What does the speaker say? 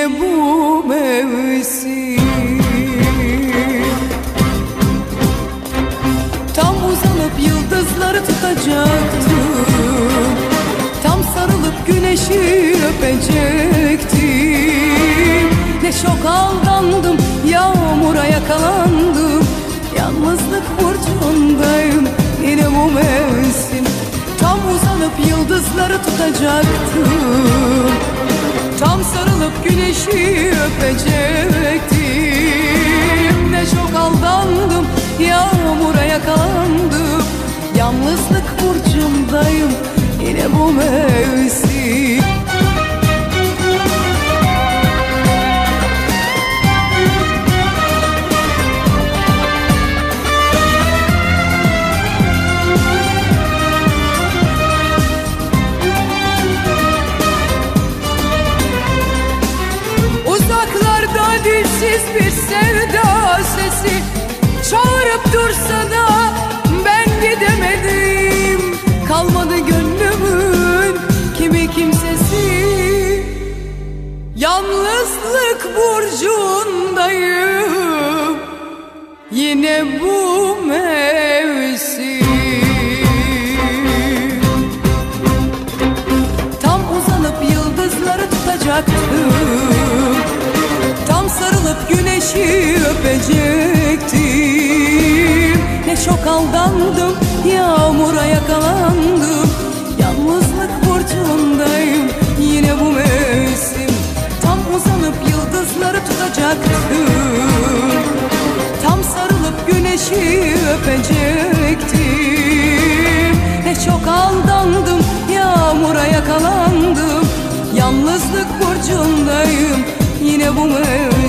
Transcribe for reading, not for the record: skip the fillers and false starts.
yine bu mevsim. Tam uzanıp yıldızları tutacaktım, tam sarılıp güneşi öpecektim. Ne çok aldandım, yağmura yakalandım, yalnızlık burcundayım yine bu mevsim. Tam uzanıp yıldızları tutacaktım, tam sarılıp güneşi öpecektim. Ne çok aldandım, yağmura yakalandım, yalnızlık burcundayım yine bu mevsim. Uzaklarda dilsiz bir sevda sesi çağırıp dursa da ben gidemedim. Kalmadı gönlümün kimi kimsesi, yalnızlık burcundayım yine bu mevsim. Tam uzanıp yıldızları tutacaktım, tam sarılıp güneşi öpecektim. Ne çok aldandım, yağmura yakalandım, yalnızlık burcundayım yine bu mevsim. Tam uzanıp yıldızları tutacaktım, tam sarılıp güneşi öpecektim. Ne çok aldandım, yağmura yakalandım, yalnızlık burcundayım yine bu mevsim.